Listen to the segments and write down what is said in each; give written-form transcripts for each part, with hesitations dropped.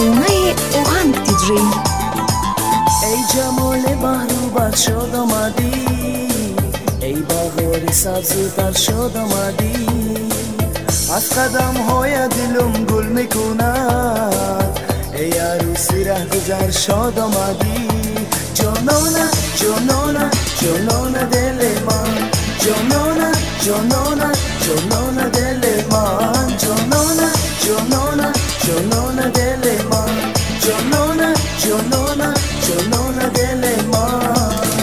برنامه آهنگ دیجی. ای جمال بهرو بر شاد آمدی، ای بهار سبز در شاد آمدی. از قدم های دلم گل میکند، ای عروسی ره گذر شاد آمدی. جانانه جانانه جانانه دل من، جانانه جانانه جانانه دل من، جانانه جانانه جانانه دل من، جانانه جانانه جانانه دل من.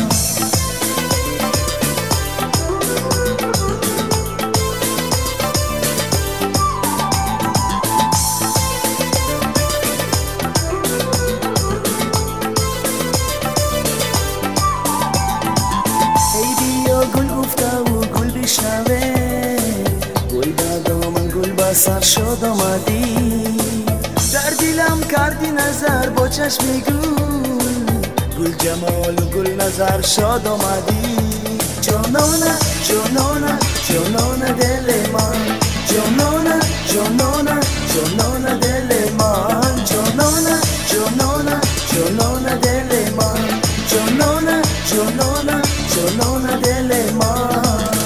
سر شاد آمدی، در دلم کردی نظر با چشم گل جمال و گل نظر شاد آمدی. جانانه جانانه جانانه دل من، جانانه جانانه جانانه دل من، جانانه جانانه جانانه دل من، جانانه جانانه جانانه دل من.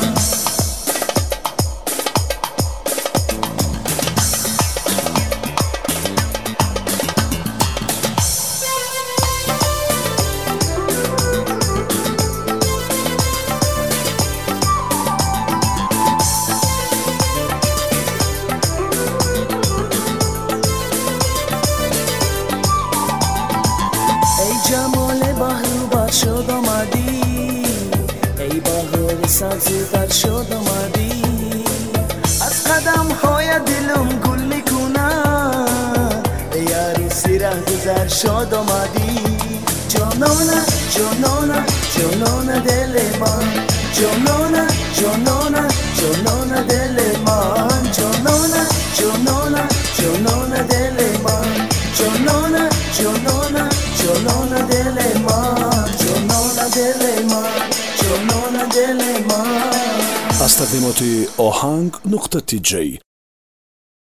جمال بهرو بر شاد آمدی، ای بهار سبز در شاد آمدی. از قدم های دلم گل میکند، ای عروسی ره گذر شاد آمدی. جانانه جانانه جانانه دل من، جانانه جانانه جانانه دل من، جانانه جانانه جانانه دل من، جانانه جانانه جانانه دل من، جانانه دل من، جانانه دل من. از تقدیمات آهنگ نقطه تیجی